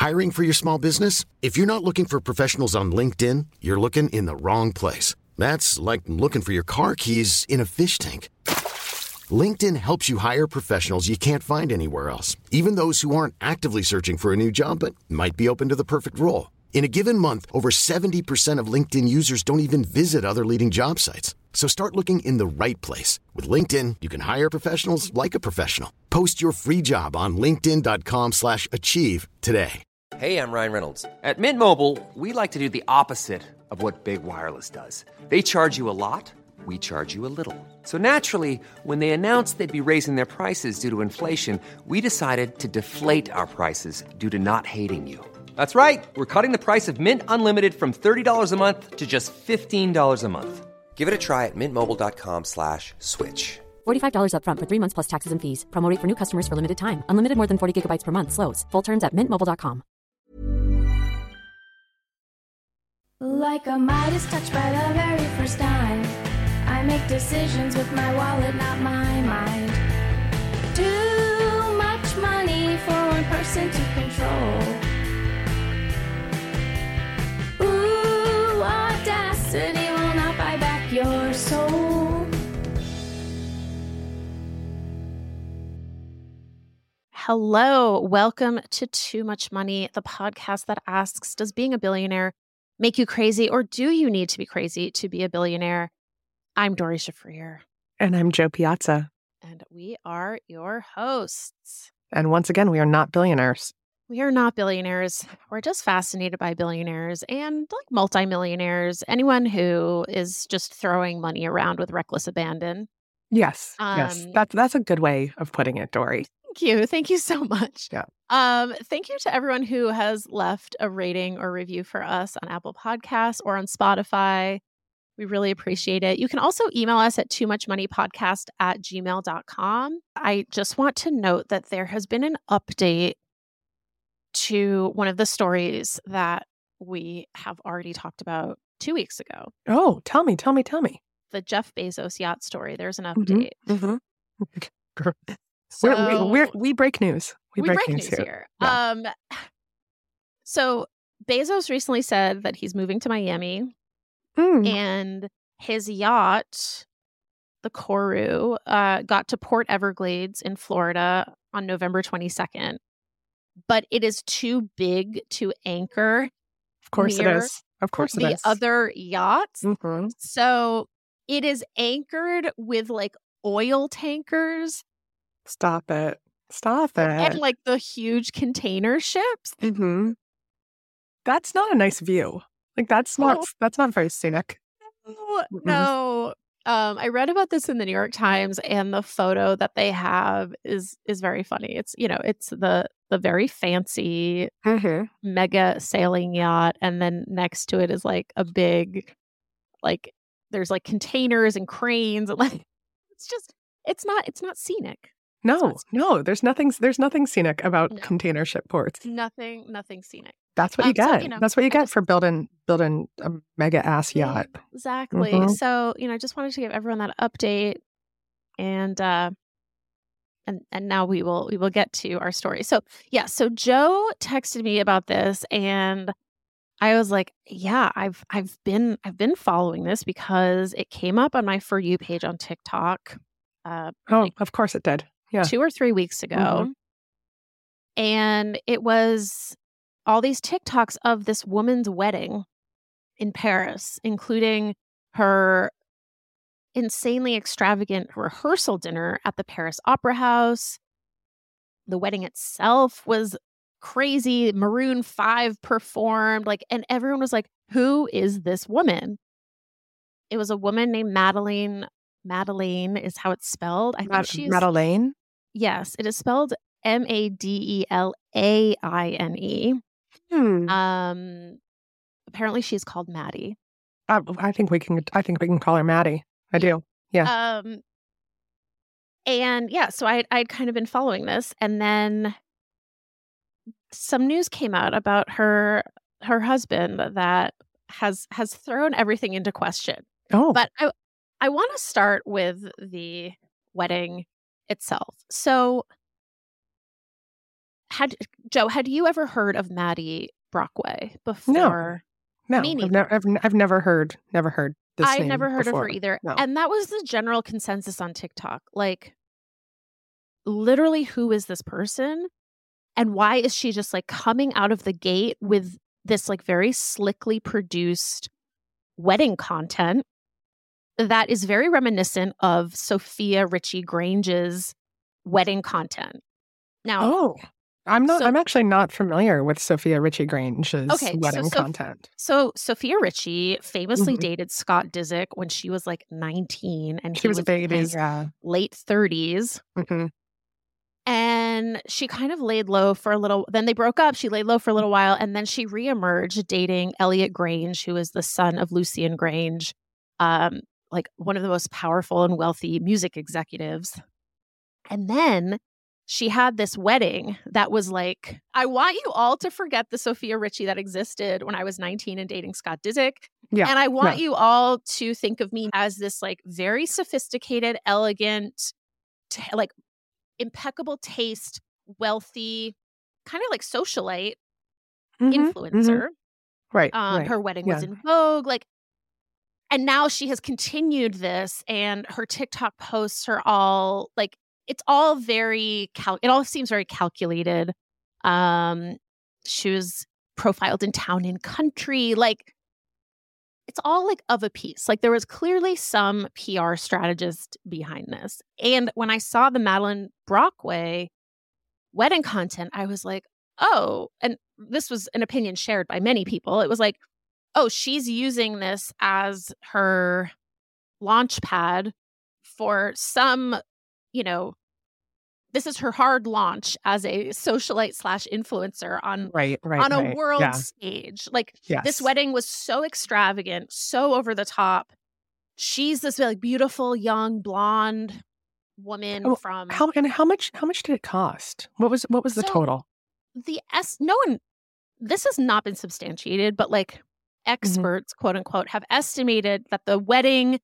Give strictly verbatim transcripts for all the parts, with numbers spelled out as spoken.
Hiring for your small business? If you're not looking for professionals on LinkedIn, you're looking in the wrong place. That's like looking for your car keys in a fish tank. LinkedIn helps you hire professionals you can't find anywhere else, even those who aren't actively searching for a new job but might be open to the perfect role. In a given month, over seventy percent of LinkedIn users don't even visit other leading job sites. So start looking in the right place. With LinkedIn, you can hire professionals like a professional. Post your free job on linkedin.com slash achieve today. Hey, I'm Ryan Reynolds. At Mint Mobile, we like to do the opposite of what Big Wireless does. They charge you a lot, we charge you a little. So naturally, when they announced they'd be raising their prices due to inflation, we decided to deflate our prices due to not hating you. That's right. We're cutting the price of Mint Unlimited from thirty dollars a month to just fifteen dollars a month. Give it a try at mintmobile.com slash switch. forty-five dollars up front for three months plus taxes and fees. Promo rate for new customers for limited time. Unlimited more than forty gigabytes per month. Slows full terms at mint mobile dot com. Like a Midas touch by the very first time, I make decisions with my wallet, not my mind. Too much money for one person to control. Ooh, audacity will not buy back your soul. Hello, welcome to Too Much Money, the podcast that asks, does being a billionaire make you crazy, or do you need to be crazy to be a billionaire? I'm Doree Shafrir. And I'm Jo Piazza. And we are your hosts. And once again, we are not billionaires. We are not billionaires. We're just fascinated by billionaires and like multimillionaires, anyone who is just throwing money around with reckless abandon. Yes, Um, yes. That's, that's a good way of putting it, Doree. Thank you. Thank you so much. Yeah. Um, thank you to everyone who has left a rating or review for us on Apple Podcasts or on Spotify. We really appreciate it. You can also email us at too much money podcast at gmail dot com. I just want to note that there has been an update to one of the stories that we have already talked about two weeks ago. Oh, tell me, tell me, tell me. The Jeff Bezos yacht story. There's an update. Mm-hmm. Mm-hmm. So, we're, we're, we break news. We, we break, break news, news here. here. Yeah. Um, so Bezos recently said that he's moving to Miami, Mm. and his yacht, the Kourou, uh, got to Port Everglades in Florida on November twenty-second. But it is too big to anchor. Of course it near is. Of course it the is. other yachts. Mhm. So it is anchored with like oil tankers Stop it. Stop it. and like the huge container ships. Mm-hmm. That's not a nice view. Like that's not Oh. that's not very scenic. No, Mm-mm. no. Um, I read about this in the New York Times, and the photo that they have is is very funny. It's you know, it's the the very fancy Mm-hmm. mega sailing yacht, and then next to it is like a big, like there's like containers and cranes, and like it's just it's not it's not scenic. No, not no, there's nothing there's nothing scenic about No. container ship ports. Nothing, nothing scenic. That's what you Um, so, get. you know, That's what you I get just- for building building a mega ass yacht. Exactly. Mhm. So, you know, I just wanted to give everyone that update, and uh and and now we will we will get to our story. So, yeah, so Joe texted me about this, and I was like, yeah, I've I've been I've been following this because it came up on my For You page on TikTok uh Oh, like of course it did. Yeah. two or three weeks ago. Mhm. And it was all these TikToks of this woman's wedding in Paris, including her insanely extravagant rehearsal dinner at the Paris Opera House. The wedding itself was crazy. Maroon five performed, like, and everyone was like, who is this woman? It was a woman named Madeleine. Madeleine is how it's spelled. I think Mad- she's Madeleine. yes, it is spelled M A D E L A I N E. Hmm. Um, apparently she's called Maddie. Uh, I think we can. I think we can call her Maddie. I do. Yeah. Um, and yeah, so I I'd kind of been following this, and then some news came out about her her husband that has has thrown everything into question. Oh. But I I want to start with the wedding itself. So had Joe, had you ever heard of Maddie Brockway before? No, Me no, I've, neither. never, I've, I've never heard, never heard this I've name never heard before. of her either. No. And that was the general consensus on TikTok. Like, literally, who is this person? And why is she just like coming out of the gate with this like very slickly produced wedding content that is very reminiscent of Sophia Richie Grange's wedding content? Now, Oh, I'm not. So- I'm actually not familiar with Sophia Richie Grange's Okay, so wedding Soph- content. So Sophia Richie famously Mhm. dated Scott Disick when she was like nineteen and She he was a in baby. his Yeah. late thirties. hmm And she kind of laid low for a little. Then they broke up. She laid low for a little while, and then she reemerged dating Elliot Grange, who is the son of Lucian Grange, um, like one of the most powerful and wealthy music executives. And then she had this wedding that was like, I want you all to forget the Sophia Richie that existed when I was nineteen and dating Scott Disick. Yeah. And I want yeah. you all to think of me as this like very sophisticated, elegant, t- like impeccable taste, wealthy, kind of like socialite Mhm, influencer. mhm. Right. Um, right. Her wedding Yeah. was in Vogue. Like, and now she has continued this, and her TikTok posts are all like, it's all very, cal- it all seems very calculated. Um, she was profiled in Town and Country. Like, it's all like of a piece. Like, there was clearly some P R strategist behind this. And when I saw the Madeline Brockway wedding content, I was like, oh, and this was an opinion shared by many people. It was like, oh, she's using this as her launch pad for some, you know, this is her hard launch as a socialite slash influencer on Right. Right. on a right. world Yeah. stage. Like, Yes. this wedding was so extravagant, so over the top. She's this like beautiful young blonde woman Oh, from How and how much? How much did it cost? What was what was the So- total? the S. No one. This has not been substantiated, but like experts, quote unquote, have estimated that the wedding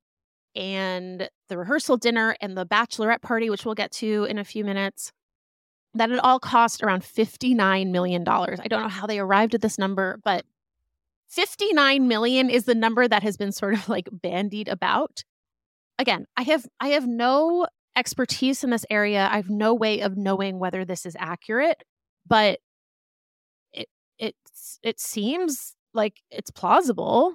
and the rehearsal dinner and the bachelorette party, which we'll get to in a few minutes, that it all cost around fifty-nine million dollars. I don't know how they arrived at this number, but fifty-nine million dollars is the number that has been sort of like bandied about. Again, I have I have no expertise in this area. I have no way of knowing whether this is accurate, but it it's it seems like it's plausible.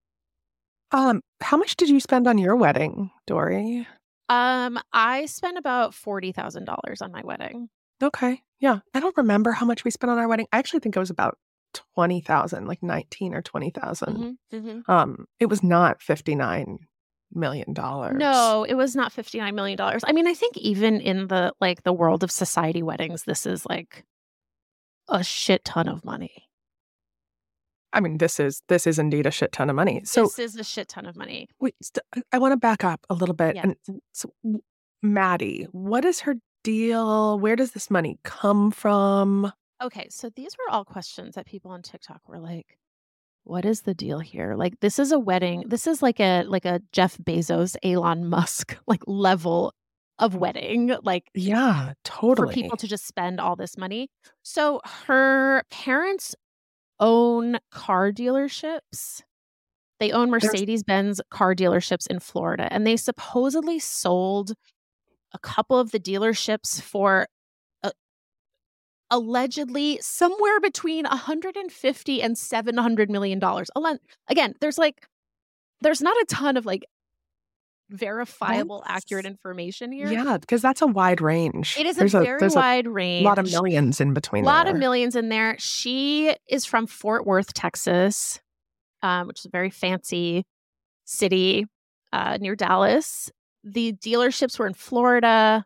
Um, how much did you spend on your wedding, Dory? Um, I spent about forty thousand dollars on my wedding. Okay. Yeah. I don't remember how much we spent on our wedding. I actually think it was about twenty thousand, like nineteen or twenty thousand. Mhm, mhm. Um, it was not fifty-nine million dollars. No, it was not fifty-nine million dollars. I mean, I think even in the like the world of society weddings, this is like a shit ton of money. I mean, this is this is indeed a shit ton of money. So this is a shit ton of money. wait, st- I want to back up a little bit. Yeah. And so, w- Maddie, what is her deal? Where does this money come from? Okay, so these were all questions that people on TikTok were like, what is the deal here? Like, this is a wedding. This is like a like a Jeff Bezos, Elon Musk like level of wedding, like Yeah, for totally. people to just spend all this money. So her parents own car dealerships. They own Mercedes-Benz car dealerships in Florida, and they supposedly sold a couple of the dealerships for uh, allegedly somewhere between one hundred fifty and seven hundred million dollars. Again, there's like there's not a ton of like verifiable, That's- accurate information here. Yeah, because that's a wide range. It is There's a very there's wide a range. lot of millions in between. A lot there. of millions in there. She is from Fort Worth, Texas, um, which is a very fancy city uh, near Dallas. The dealerships were in Florida.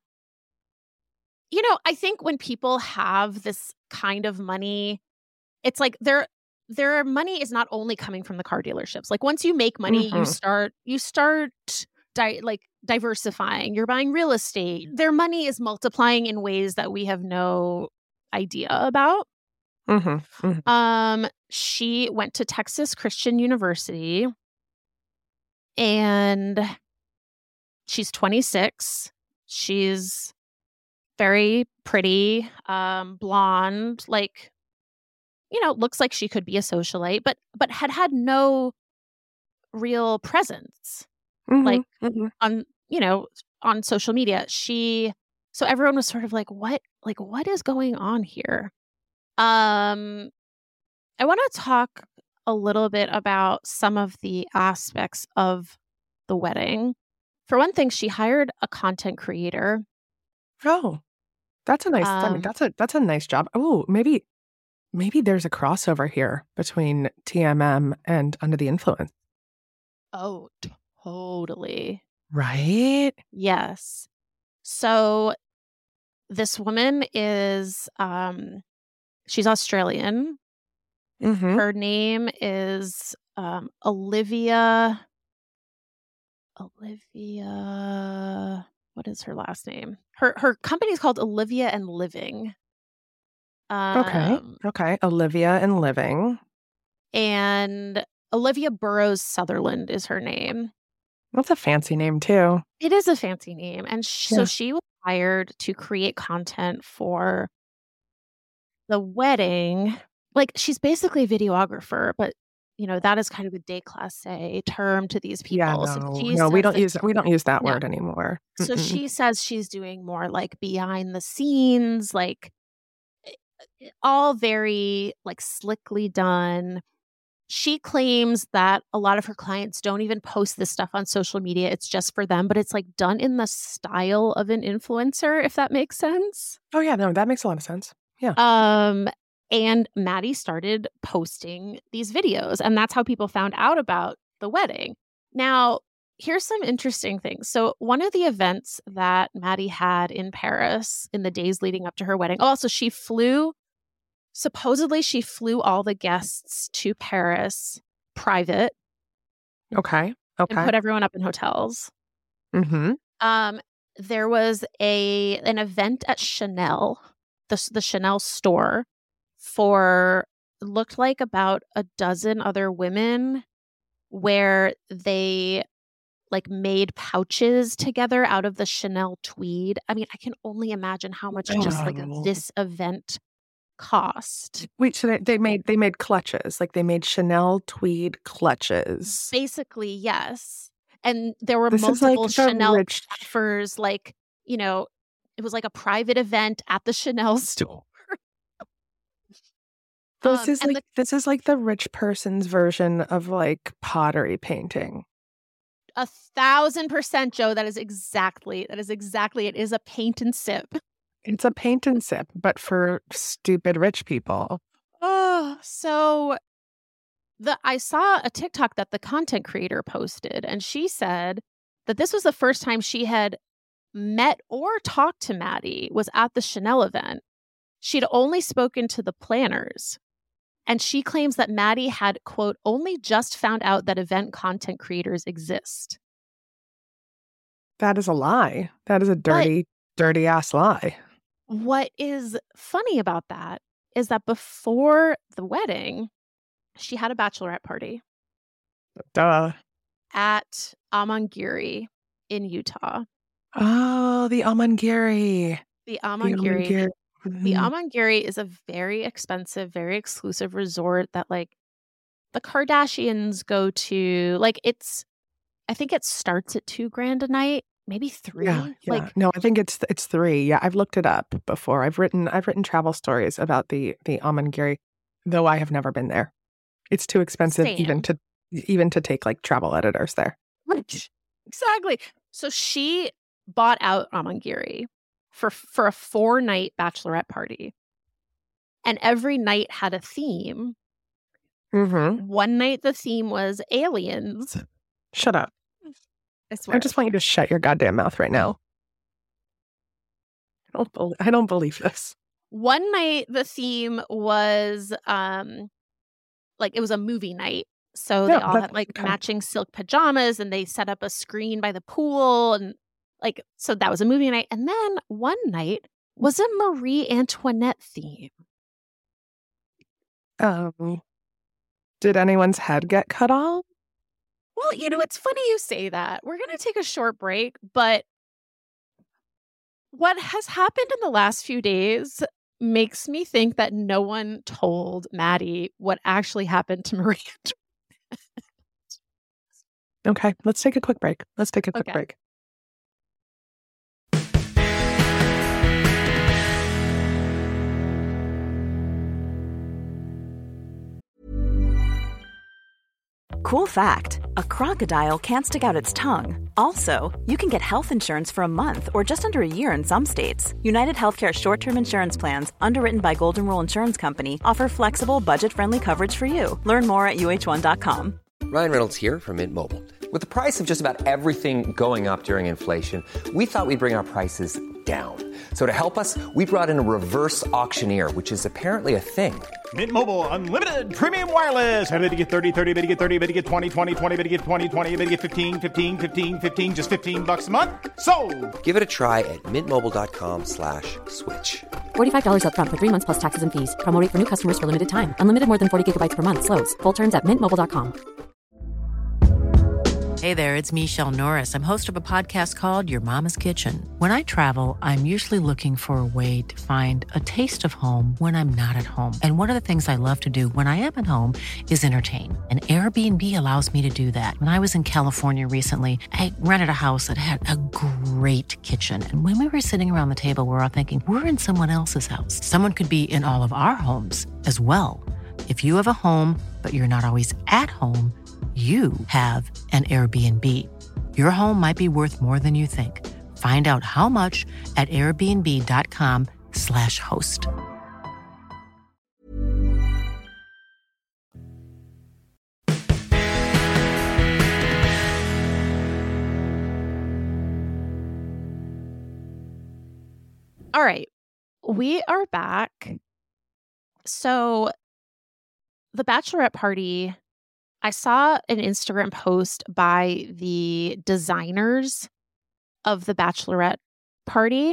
You know, I think when people have this kind of money, it's like their their money is not only coming from the car dealerships. Like, once you make money, you Mhm. start you start di- like diversifying. You're buying real estate. Their money is multiplying in ways that we have no idea about. Mhm, mhm. Um, she went to Texas Christian University, and she's twenty-six. She's very pretty, um, blonde, like, you know, looks like she could be a socialite, but but had had no real presence, like, Mm-hmm. Mm-hmm. on, you know, on social media. She so everyone was sort of like, "What like, what is going on here?" Um, I wanna talk a little bit about some of the aspects of the wedding. For one thing, she hired a content creator. Oh, that's a nice. I mean, Um that's a that's a nice job. Oh, maybe maybe there's a crossover here between T M M and Under the Influence. Oh, totally. Right? Yes. So this woman is um she's Australian. Mm-hmm. Her name is um Olivia Olivia what is her last name? Her her company's called Olivia and Living. Okay. Um Okay. Olivia and Living. and Olivia Burrows Sutherland is her name. That's a fancy name too. It is a fancy name. And sh- so Yeah. she was hired to create content for the wedding. Like, she's basically a videographer, but you know, that is kind of a déclassé term to these Yeah. people. So No. she No. We says don't that use we don't use that no. word anymore. So Mm-mm. she says she's doing more like behind the scenes, like all very like slickly done. She claims that a lot of her clients don't even post this stuff on social media. It's just for them, but it's like done in the style of an influencer, if that makes sense. Oh yeah. No, that makes a lot of sense. Yeah. Um, and Maddie started posting these videos, and that's how people found out about the wedding. Now, here's some interesting things. So, one of the events that Maddie had in Paris in the days leading up to her wedding, also, she flew, supposedly, she flew all the guests to Paris private Okay. and Okay. put everyone up in hotels. Mm-hmm. Um, there was a an event at Chanel, the the Chanel store, for looked like about a dozen other women, where they like made pouches together out of the Chanel tweed. I mean, I can only imagine how much just like Oh. this event cost. Wait, so they, they made they made clutches, like they made Chanel tweed clutches. Basically, yes. And there were This is like multiple the Chanel rich. staffers, like, you know, it was like a private event at the Chanel store. This Um, is and like the this is like the rich person's version of like pottery painting. a thousand percent, Joe, that is exactly that is exactly it. It is a paint and sip. It's a paint and sip, but for stupid rich people. Oh, so the I saw a TikTok that the content creator posted, and she said that this was the first time she had met or talked to Maddie was at the Chanel event. She'd only spoken to the planners. And she claims that Maddie had, quote, only just found out that event content creators exist. That is a lie. That is a dirty, dirty ass lie. What is funny about that is that before the wedding, she had a bachelorette party Duh. at Amangiri in Utah. Oh, the Amangiri. The The Amangiri. Amangiri. The Mhm. Amangiri is a very expensive, very exclusive resort that like the Kardashians go to. Like it's, I think it starts at two grand a night, maybe three. Yeah, yeah. Like No, I think it's it's three. Yeah, I've looked it up before. I've written I've written travel stories about the the Amangiri, though I have never been there. It's too expensive even Same. to even to take like travel editors there. Right. Exactly. So she bought out Amangiri for for a four night bachelorette party, and every night had a theme. Mm-hmm. One night the theme was aliens. Shut up. I swear. I just want you to shut your goddamn mouth right now. I don't, bel I don't believe this. One night the theme was um like it was a movie night. So No, they all that's had like okay. matching silk pajamas, and they set up a screen by the pool, and like so that was a movie night. And then one night was a Marie Antoinette theme. Um, did anyone's head get cut off? Well, you know, it's funny you say that. We're going to take a short break, but what has happened in the last few days makes me think that no one told Maddie what actually happened to Maria. Okay, let's take a quick break. Let's take a quick Okay. break. Cool fact, a crocodile can't stick out its tongue. Also, you can get health insurance for a month or just under a year in some states. United Healthcare short-term insurance plans, underwritten by Golden Rule Insurance Company, offer flexible, budget-friendly coverage for you. Learn more at U H one dot com. Ryan Reynolds here from Mint Mobile. With the price of just about everything going up during inflation, we thought we'd bring our prices down. So to help us, we brought in a reverse auctioneer, which is apparently a thing. Mint Mobile Unlimited Premium Wireless. How to get thirty, thirty, how to get thirty, how to get twenty, twenty, twenty, how to get twenty, twenty, how to get fifteen, fifteen, fifteen, fifteen, just fifteen bucks a month? Sold! Give it a try at mintmobile.com slash switch. forty-five dollars up front for three months plus taxes and fees. Promo rate for new customers for limited time. Unlimited more than forty gigabytes per month. Slows full terms at mint mobile dot com. Hey there, it's Michelle Norris. I'm host of a podcast called Your Mama's Kitchen. When I travel, I'm usually looking for a way to find a taste of home when I'm not at home. And one of the things I love to do when I am at home is entertain. And Airbnb allows me to do that. When I was in California recently, I rented a house that had a great kitchen. And when we were sitting around the table, we were all thinking, we're in someone else's house. Someone could be in all of our homes as well. If you have a home, but you're not always at home, you have an Airbnb. Your home might be worth more than you think. Find out how much at airbnb.com slash host. All right. We are back. So the bachelorette party, I saw an Instagram post by the designers of the bachelorette party.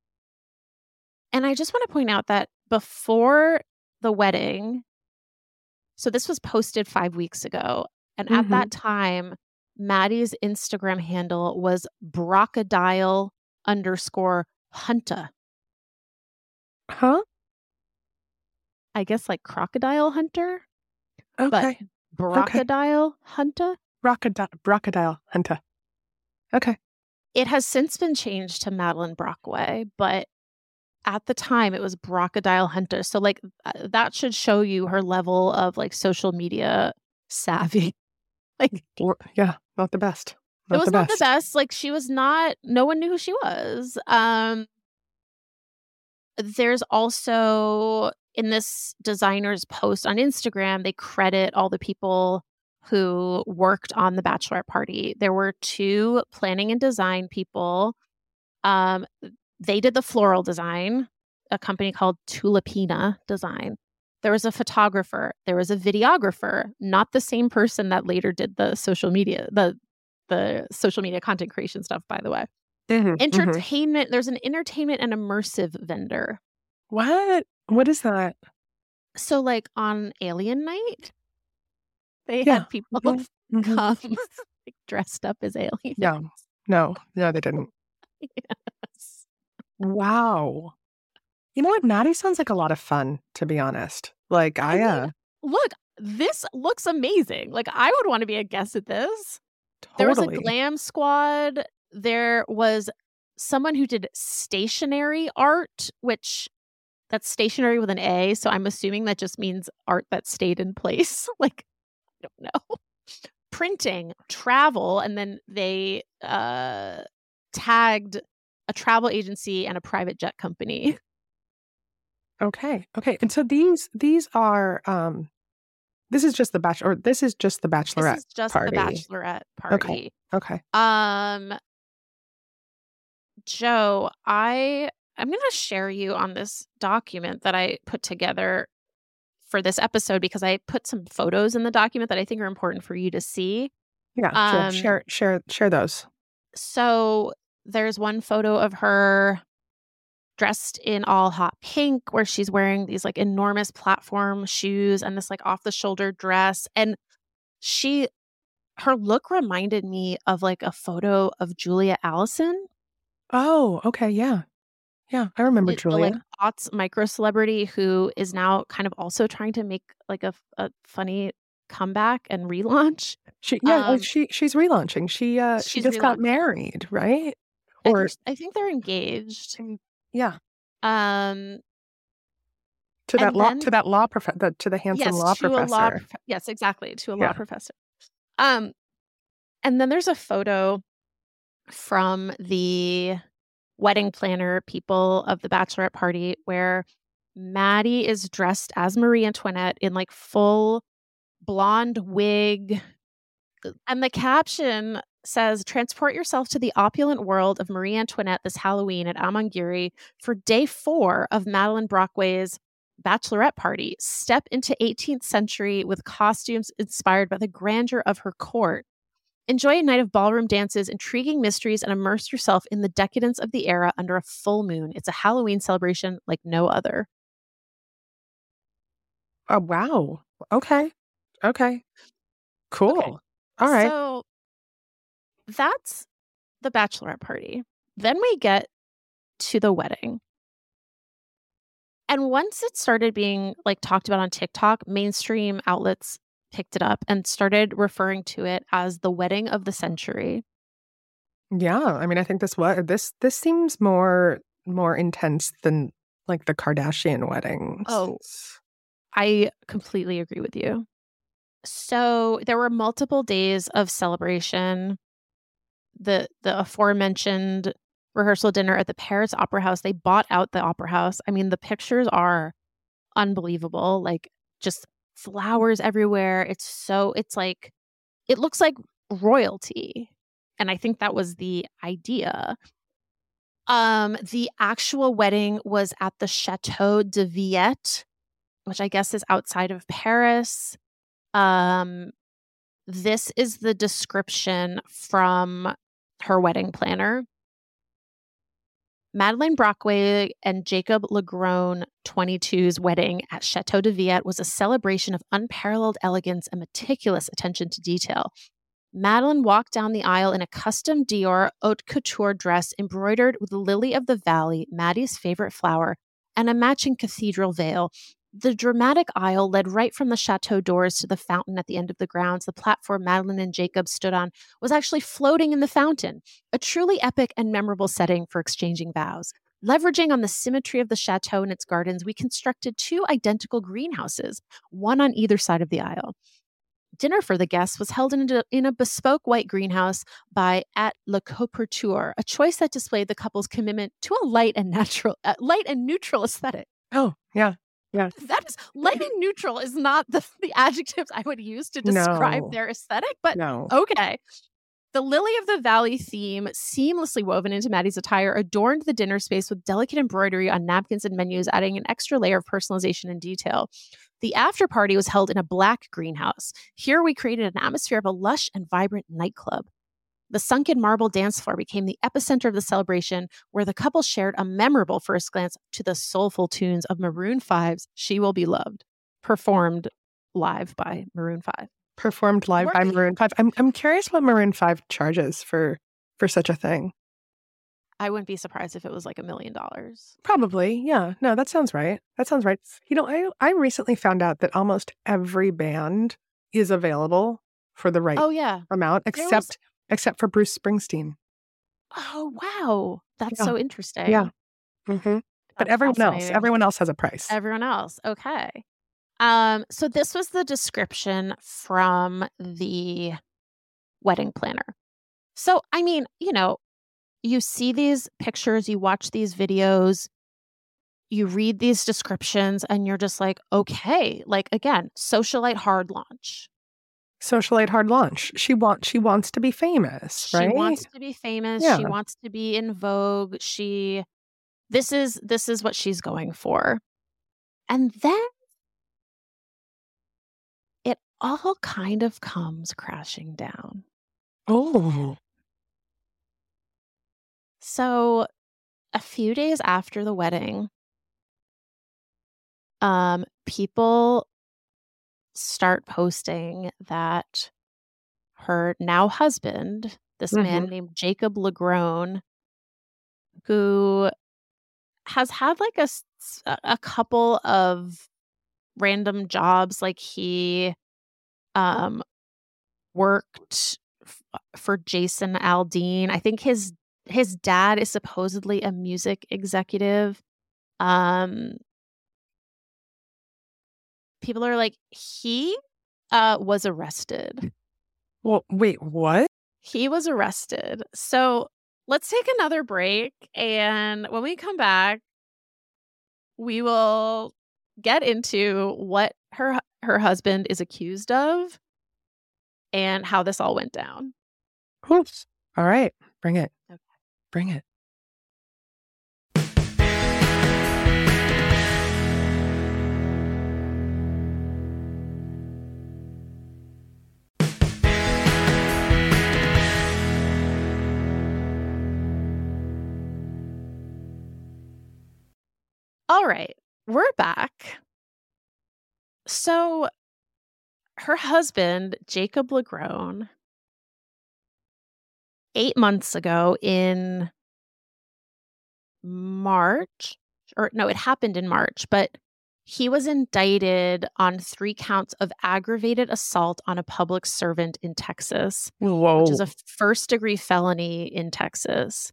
And I just want to point out that before the wedding, so this was posted five weeks ago. And at Mhm. that time, Maddie's Instagram handle was brocodile underscore hunter. Huh? I guess like crocodile hunter, Okay. but brocodile hunter. Brocodile, brocodile hunter. Okay. It has since been changed to Madeline Brockway, but at the time it was brocodile hunter. So like uh, that should show you her level of like social media savvy. Like Or- yeah, not the best. Not it was the not best. the best. Like she was not, no one knew who she was. Um, there's also in this designer's post on Instagram, they credit all the people who worked on the bachelorette party. There were two planning and design people. Um, they did the floral design, a company called Tulipina Design. There was a photographer. There was a videographer, not the same person that later did the social media, the the social media content creation stuff, by the way. Mhm, mhm. Entertainment, there's an entertainment and immersive vendor. What? What is that? So like on Alien Night, they Yeah. had people Mhm, mhm. come like, dressed up as aliens. No, no, no, they didn't. Yes. Wow. You know what? Maddie sounds like a lot of fun, to be honest. Like, I, I uh, mean, look, this looks amazing. Like I would want to be a guest at this. There was a totally. glam squad. There was someone who did stationary art, which that's stationary with an A. So I'm assuming that just means art that stayed in place. Like, I don't know. Printing, travel, and then they uh, tagged a travel agency and a private jet company. Okay. Okay. And so these these are um this is just the bachelor or this is just the bachelorette. This is just party. the bachelorette party. Okay. Um, Joe, I I'm going to share you on this document that I put together for this episode because I put some photos in the document that I think are important for you to see. Yeah. Um, sure. Share share share those. So there's one photo of her dressed in all hot pink where she's wearing these like enormous platform shoes and this like off the shoulder dress. And she, her look reminded me of like a photo of Julia Allison. Oh, okay. Yeah. Yeah, I remember the, the like Julia. aughts micro celebrity who is now kind of also trying to make like a, a funny comeback and relaunch. She yeah, uh, Um, she she's relaunching. She uh she she's just got relaunching. married, right? I Or think I think they're engaged. yeah, Um, to that and law then to that law prof the, to the handsome yes, law to a law professor. prof- yes, exactly, to a law Yeah. professor. Um, and then there's a photo from the wedding planner people of the bachelorette party where Maddie is dressed as Marie Antoinette in like full blonde wig. And the caption says, transport yourself to the opulent world of Marie Antoinette this Halloween at Amangiri for day four of Madeline Brockway's bachelorette party. Step into eighteenth century with costumes inspired by the grandeur of her court. Enjoy a night of ballroom dances, intriguing mysteries, and immerse yourself in the decadence of the era under a full moon. It's a Halloween celebration like no other. Oh, wow. Okay. Okay. Cool. Okay. All right. So that's the bachelorette party. Then we get to the wedding. And once it started being like talked about on TikTok, mainstream outlets picked it up and started referring to it as the wedding of the century. Yeah, I mean, I think this was this this seems more more intense than like the Kardashian weddings. Oh, I completely agree with you. So there were multiple days of celebration. The the aforementioned rehearsal dinner at the Paris Opera House, they bought out the Opera House. I mean, the pictures are unbelievable. Like just flowers everywhere. It's so it's like it looks like royalty. And I think that was the idea. Um, the actual wedding was at the Chateau de Villette, which I guess is outside of Paris. Um, this is the description from her wedding planner. Madeleine Brockway and Jacob Legrone twenty-two's wedding at Chateau de Villette was a celebration of unparalleled elegance and meticulous attention to detail. Madeleine walked down the aisle in a custom Dior haute couture dress embroidered with the lily of the valley, Maddie's favorite flower, and a matching cathedral veil. The dramatic aisle led right from the chateau doors to the fountain at the end of the grounds. The platform Madeleine and Jacob stood on was actually floating in the fountain, a truly epic and memorable setting for exchanging vows. Leveraging on the symmetry of the chateau and its gardens, we constructed two identical greenhouses, one on either side of the aisle. Dinner for the guests was held in a, in a bespoke white greenhouse by At Le Couperture, a choice that displayed the couple's commitment to a light and natural, uh, light and neutral aesthetic. Oh, yeah. Yeah. That is light and neutral is not the, the adjectives I would use to describe No. their aesthetic, but No. okay. The Lily of the Valley theme, seamlessly woven into Maddie's attire, adorned the dinner space with delicate embroidery on napkins and menus, adding an extra layer of personalization and detail. The after party was held in a black greenhouse. Here we created an atmosphere of a lush and vibrant nightclub. The sunken marble dance floor became the epicenter of the celebration, where the couple shared a memorable first glance to the soulful tunes of Maroon five's She Will Be Loved, performed live by Maroon five. Performed live by Maroon five. I'm I'm curious what Maroon five charges for for such a thing. I wouldn't be surprised if it was like a million dollars. Probably, yeah. No, that sounds right. That sounds right. You know, I I recently found out that almost every band is available for the right Oh, yeah. amount, There was- except except for Bruce Springsteen. Oh, wow. That's Yeah. so interesting. Yeah. Mm-hmm. But That's everyone else, fascinating. everyone else has a price. Everyone else. Okay. Um, so this was the description from the wedding planner. So, I mean, you know, you see these pictures, you watch these videos, you read these descriptions, and you're just like, okay, like again, socialite hard launch. Socialite hard launch. She wants she wants to be famous, She right? wants to be famous. She Yeah. wants to be in vogue. She this is this is what she's going for. And then it all kind of comes crashing down. Oh. So a few days after the wedding, um, people start posting that her now husband, this man Mhm. named Jacob Legrone, who has had like a, s- a couple of random jobs. Like he um, worked f- for Jason Aldean. I think his his dad is supposedly a music executive. Um, people are like, he uh, was arrested. Well, wait, what? He was arrested. So let's take another break. And when we come back, we will get into what her her husband is accused of and how this all went down. Oops. All right. Bring it. Okay. Bring it. All right, we're back. So her husband, Jacob LaGrone, eight months ago in March, or no, it happened in March, but he was indicted on three counts of aggravated assault on a public servant in Texas, Whoa. which is a first degree felony in Texas.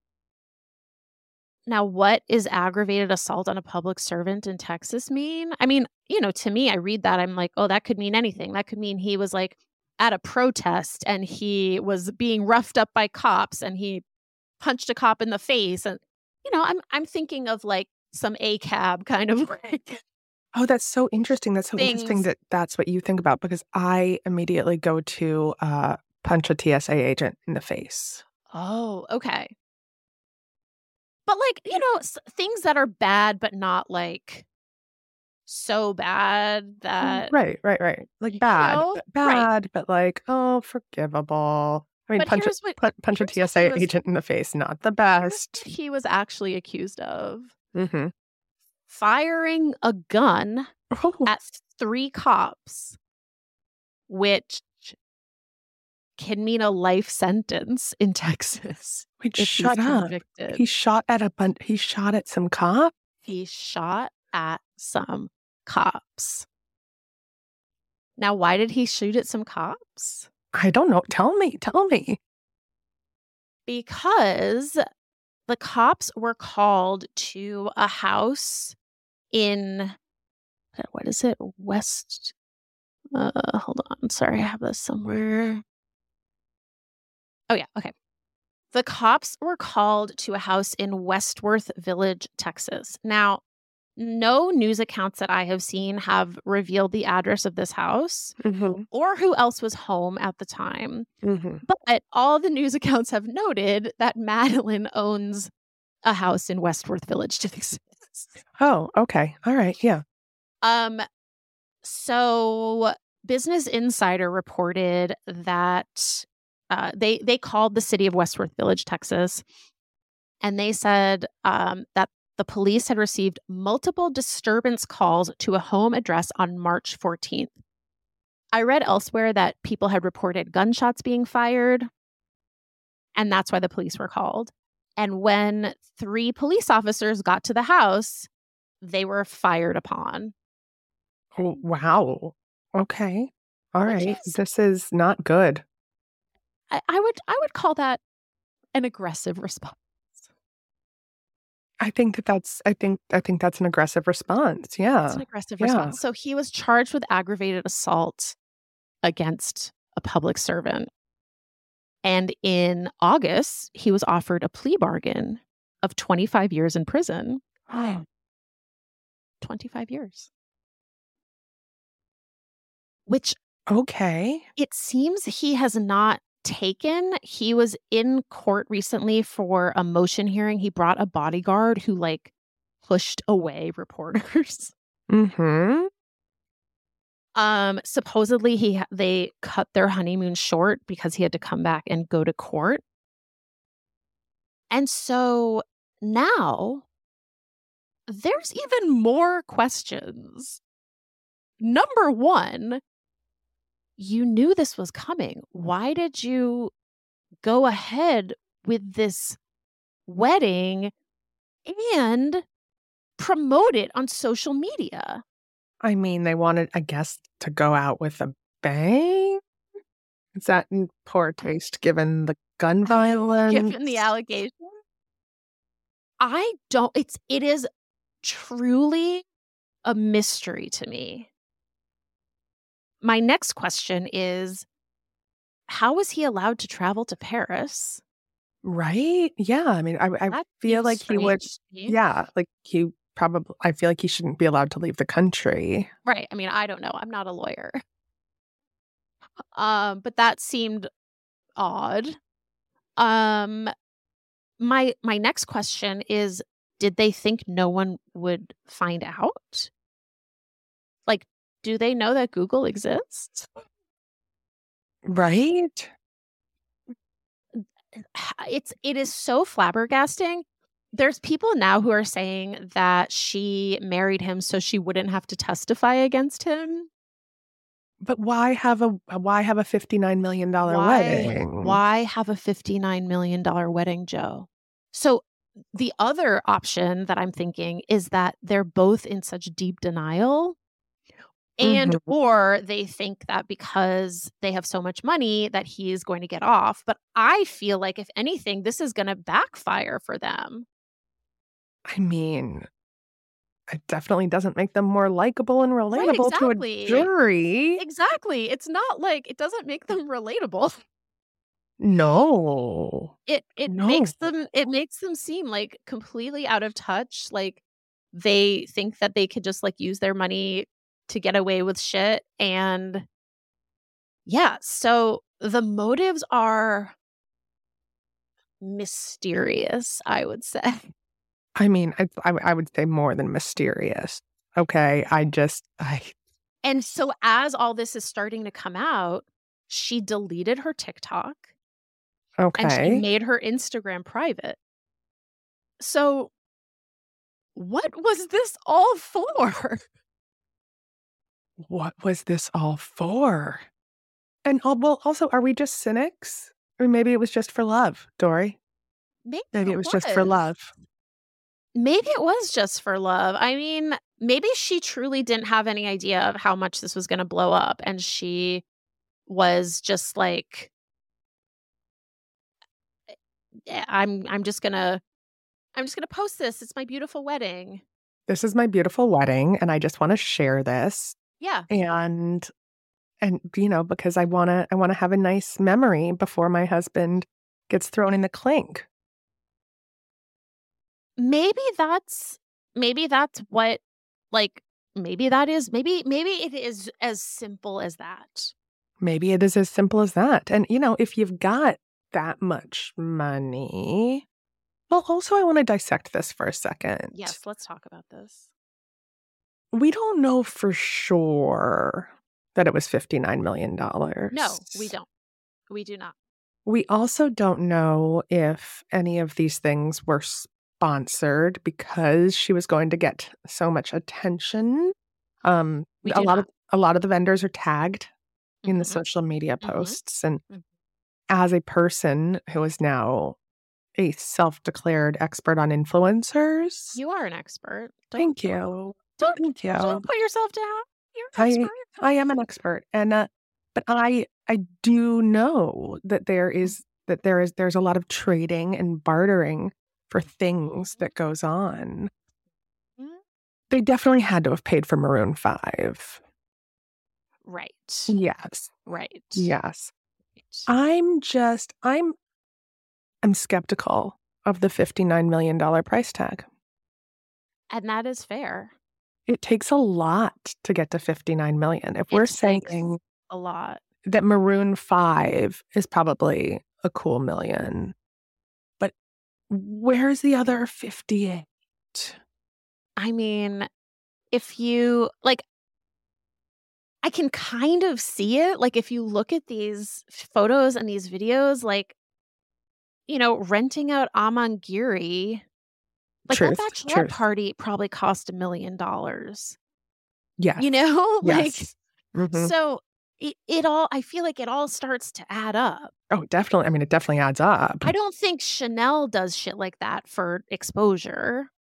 Now, what is aggravated assault on a public servant in Texas mean? I mean, you know, to me, I read that, I'm like, oh, that could mean anything. That could mean he was like at a protest and he was being roughed up by cops and he punched a cop in the face. And, you know, I'm I'm thinking of like some A C A B kind of like. Oh, that's so interesting. That's so Things. interesting that that's what you think about, because I immediately go to uh, punch a T S A agent in the face. Oh, okay. But like, you know, s- things that are bad, but not like so bad that. Right, right, right. Like bad, know? but bad, but like, oh, forgivable. I mean, But punch, here's a, what- punch, punch a here's what T S A he was- agent in the face, not the Here's best. what he was actually accused of Mm-hmm. firing a gun Oh, at three cops, which can mean a life sentence in Texas. wait, if shut he's up. convicted. He shot at a bun- He shot at some cop. He shot at some cops. Now, why did he shoot at some cops? I don't know. Tell me. Tell me. Because the cops were called to a house in, what is it? West. Uh, hold on. Sorry, I have this somewhere. Oh, yeah. Okay. The cops were called to a house in Westworth Village, Texas. Now, no news accounts that I have seen have revealed the address of this house Mm-hmm. or who else was home at the time. Mm-hmm. But all the news accounts have noted that Madeline owns a house in Westworth Village, Texas. Oh, okay. All right. Yeah. Um, so Business Insider reported that uh, they they called the city of Westworth Village, Texas, and they said um, that the police had received multiple disturbance calls to a home address on March fourteenth. I read elsewhere that people had reported gunshots being fired, and that's why the police were called. And when three police officers got to the house, they were fired upon. Oh, wow. Okay. All Which right. is- This is not good. I, I would I would call that an aggressive response. I think that that's. I think. I think that's an aggressive response. Yeah. It's an aggressive yeah. response. So he was charged with aggravated assault against a public servant. And in August, he was offered a plea bargain of twenty-five years in prison. twenty-five years. Which Okay. it seems he has not taken. He was in court recently for a motion hearing. He brought a bodyguard who like pushed away reporters. Mm-hmm. Um, supposedly he ha- they cut their honeymoon short because he had to come back and go to court. And so now there's even more questions. Number one, you knew this was coming. Why did you go ahead with this wedding and promote it on social media. I mean, they wanted, I guess, to go out with a bang. Is that in poor taste given the gun violence? Given the allegation? I don't, it's, it is truly a mystery to me. My next question is, how was he allowed to travel to Paris? Right? Yeah. I mean, I, I That feel seems like he would, strange to me. yeah, like he probably, I feel like he shouldn't be allowed to leave the country. Right. I mean, I don't know. I'm not a lawyer. Um, but that seemed odd. Um, my my next question is, did they think no one would find out? Like, do they know that Google exists? Right? It's it is so flabbergasting. There's people now who are saying that she married him so she wouldn't have to testify against him. But why have a why have a fifty-nine million dollars Why, wedding? why have a fifty-nine million dollars wedding, Joe? So the other option that I'm thinking is that they're both in such deep denial, and Mhm. or they think that because they have so much money that he's going to get off. But I feel like, if anything, this is going to backfire for them. I mean, it definitely doesn't make them more likable and Right, relatable exactly. to a jury. Exactly. It's not like, it doesn't make them relatable. No. It it No. makes them it makes them seem like completely out of touch. Like they think that they could just like use their money to get away with shit. And yeah, so the motives are mysterious, I would say. I mean, I, I I would say more than mysterious. Okay, I just I And so as all this is starting to come out, she deleted her TikTok and she okay. made her Instagram private. So what was this all for? What was this all for? And oh, well, also, are we just cynics? Or maybe it was just for love, Dory. Maybe, Maybe it was just for was. love. Maybe it was just for love. I mean, maybe she truly didn't have any idea of how much this was going to blow up. And she was just like, "Eh, I'm I'm just going to I'm just going to post this. It's my beautiful wedding." This is my beautiful wedding, and I just want to share this. Yeah. And and you know, because I want to I want to have a nice memory before my husband gets thrown in the clink. Maybe that's maybe that's what like maybe that is maybe maybe it is as simple as that. Maybe it is as simple as that. And you know, if you've got that much money, well, also I want to dissect this for a second. Yes, let's talk about this. We don't know for sure that it was fifty-nine million dollars. No, we don't. We do not. We also don't know if any of these things were sponsored because she was going to get so much attention. Um, We a do lot not. of a lot of the vendors are tagged in the Mhm. social media Mhm. posts, and Mhm. as a person who is now a self-declared expert on influencers, You are an expert. Don't, thank you, Don't, thank you. don't put yourself down. You're an I expert. I am an expert, and uh, but I I do know that there is that there is there's a lot of trading and bartering for things that goes on. Mhm. They definitely had to have paid for Maroon five. Right. Yes, Right. yes. Right. I'm just I'm I'm skeptical of the fifty-nine million dollars price tag. And that is fair. It takes a lot to get to fifty-nine million dollars. If we're It takes saying a lot. that Maroon five is probably a cool million, but where's the other fifty-eight? I mean, if you like, I can kind of see it. Like, if you look at these photos and these videos, like, you know, renting out Amangiri, like Truth, that bachelorette truth. party probably cost a million dollars. Yes. You know, Yes. like, Mhm. so it, it all, I feel like it all starts to add up. Oh, definitely. I mean, it definitely adds up. I don't think Chanel does shit like that for exposure.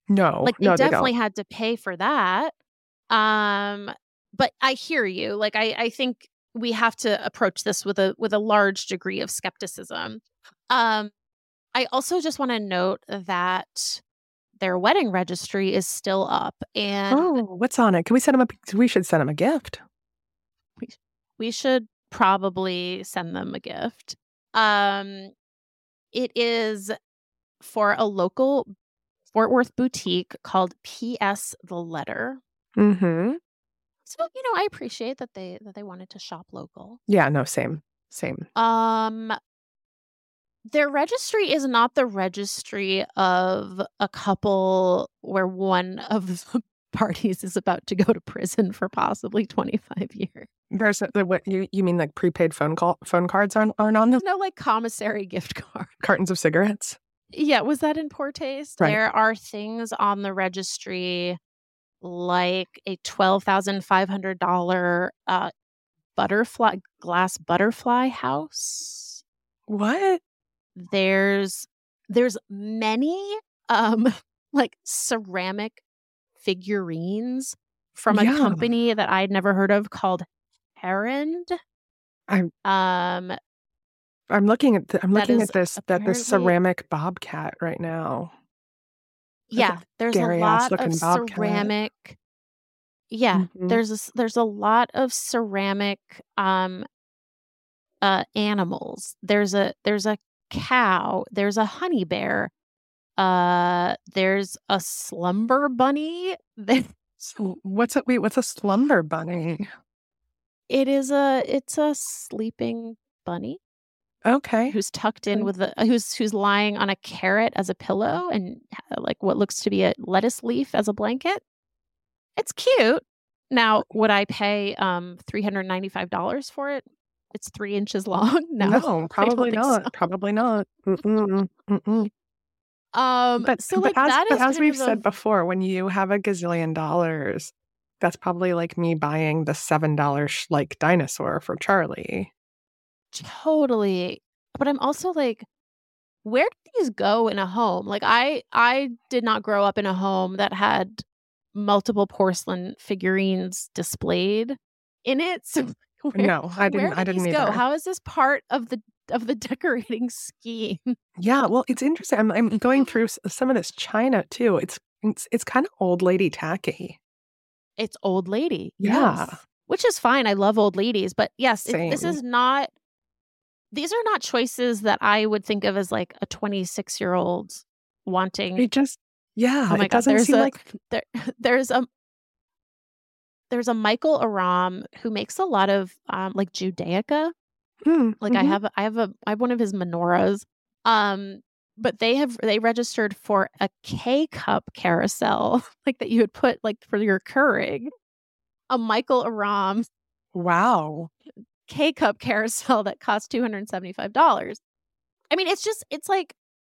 No, Like they no, they definitely don't. had to pay for that. Um, but I hear you. Like I, I think we have to approach this with a with a large degree of skepticism. Um, I also just want to note that their wedding registry is still up, and Oh, what's on it? Can we send them a? We should send them a gift. we, we should probably send them a gift. Um, it is for a local Fort Worth boutique called P S The Letter. Mm-hmm. So, you know, I appreciate that they that they wanted to shop local. Yeah, no, same. Same. Um their registry is not the registry of a couple where one of the parties is about to go to prison for possibly twenty-five years. There's a, the, what you you mean like prepaid phone call phone cards aren't aren't on them? No, like commissary gift card. Cartons of cigarettes. Yeah, was that in poor taste? Right. There are things on the registry like a twelve thousand five hundred dollars uh, butterfly glass butterfly house. What? There's there's many um like ceramic figurines from a Yeah. company that I'd never heard of called Herond. I'm Um I'm looking at the, I'm That looking is at this that this apparently- ceramic bobcat right now. yeah, there's a scary-ass lot of looking bobcat. ceramic. Yeah, Mhm. there's a, s- there's a lot of ceramic um uh animals. There's a there's a cow, there's a honey bear. Uh there's a slumber bunny. There- So what's a wait? What's a slumber bunny? It is a it's a sleeping bunny Okay. who's tucked in Okay. with a who's who's lying on a carrot as a pillow and ha- like what looks to be a lettuce leaf as a blanket. It's cute. Now, would I pay um three hundred ninety-five dollars for it? It's three inches long. No, No, probably think not. so. Probably not. Mm-mm, mm-mm. Um, But so but like as that but is as kind we've of a- said before, when you have a gazillion dollars, that's probably like me buying the seven dollar Schleich dinosaur for Charlie. totally. But I'm also like, where do these go in a home? Like I I did not grow up in a home that had multiple porcelain figurines displayed in it. So where, No, I didn't. where I do didn't these either. go? How is this part of the of the decorating scheme? Yeah, well, it's interesting. I'm I'm going through s- some of this china too. It's it's it's kind of old lady tacky. It's old lady. Yeah. Yes. Which is fine. I love old ladies, but yes, it, this Same. is not these are not choices that I would think of as like a twenty-six year old wanting. It just yeah. Oh my it God, doesn't there's seem a- like there there's a there's a Michael Aram who makes a lot of um like Judaica. hmm, Like I mhm. have a, I have a I have one of his menorahs. Um but they have they registered for a K cup carousel like that you would put like for your Keurig. A Michael Aram Wow. K cup carousel that costs two hundred seventy-five dollars. I mean, it's just it's like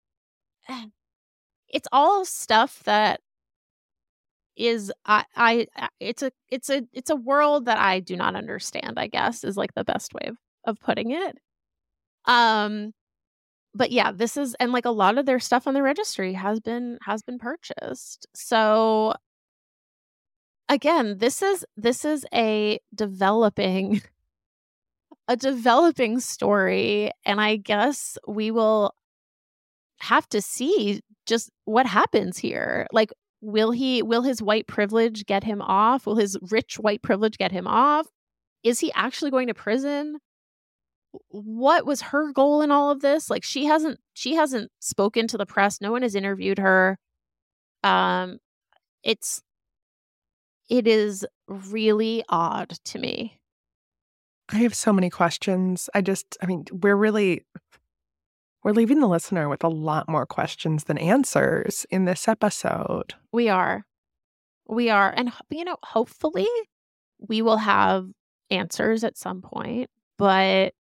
it's all stuff that is I I I- it's a it's a it's a world that I do not understand, I guess, is like the best way of, of putting it. Um but yeah, this is and like a lot of their stuff on the registry has been has been purchased. So again, this is this is a developing a developing story, and I guess we will have to see just what happens here. Like, will he will his white privilege get him off? Will his rich white privilege get him off? Is he actually going to prison? What was her goal in all of this? Like, she hasn't she hasn't spoken to the press. No one has interviewed her. Um it's it is really odd to me. I have so many questions. I just, I mean, we're really, we're leaving the listener with a lot more questions than answers in this episode. We are. We are. And, you know, hopefully we will have answers at some point, but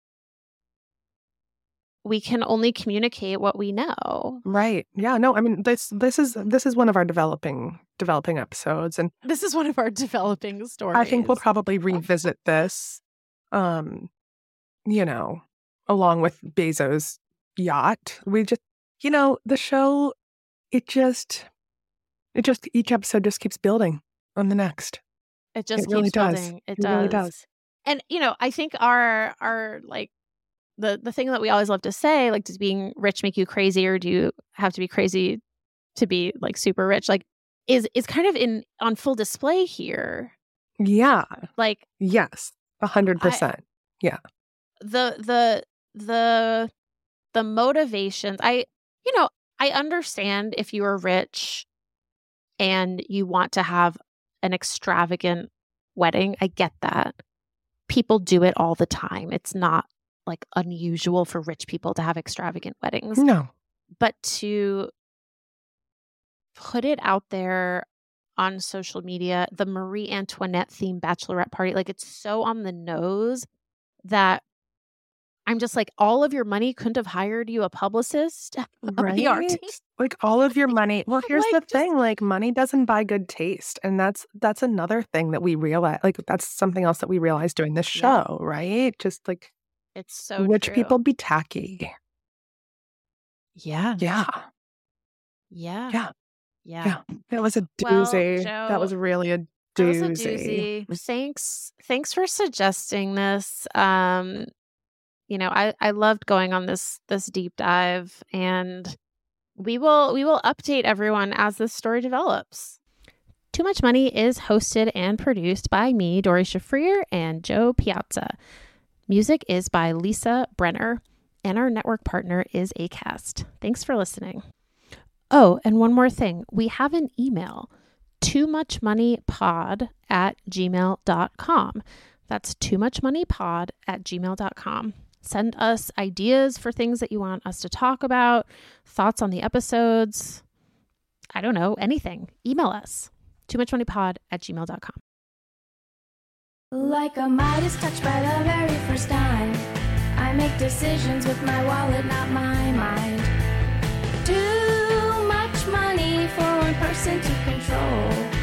we can only communicate what we know. Right. Yeah. No, I mean, this, this is, this is one of our developing, developing episodes. And This is one of our developing stories. I think we'll probably revisit this, um, you know, along with Bezos' yacht. We just, you know, the show, it just, It just, each episode just keeps building on the next. It just It really keeps does. building. It, It does. really does. And, you know, I think our, our like, the, the thing that we always love to say, like, does being rich make you crazy, or do you have to be crazy to be like super rich? Like, is, is kind of in on full display here. Yeah. Like, Yes. A hundred percent. Yeah. the, the, the, the motivations, I, you know, I understand if you are rich and you want to have an extravagant wedding. I get that. People do it all the time. It's not like unusual for rich people to have extravagant weddings. No. But to put it out there on social media, the Marie Antoinette themed bachelorette party, like, it's so on the nose that I'm just like, all of your money couldn't have hired you a publicist, a P R team. Like, all of your money. Well, here's Like, the just- thing. Like, money doesn't buy good taste. And that's that's another thing that we realize. Like, that's something else that we realized doing this Yeah. show, right? Just like, It's so rich true. people be tacky. Yeah. Yeah. Yeah. Yeah. Yeah. Yeah. That was a Well, doozy. Joe, that was really a That was a doozy. doozy. Thanks. Thanks for suggesting this. Um, you know, I, I loved going on this this deep dive, and we will we will update everyone as this story develops. Too Much Money is hosted and produced by me, Dori Shafrir, and Joe Piazza. Music is by Lisa Brenner, and our network partner is Acast. Thanks for listening. Oh, and one more thing. We have an email, too much money pod at gmail dot com. That's too much money pod at gmail dot com. Send us ideas for things that you want us to talk about, thoughts on the episodes. I don't know, anything. Email us, too much money pod at gmail dot com. Like a Midas touch by the very first time, I make decisions with my wallet, not my mind. Too much money for one person to control.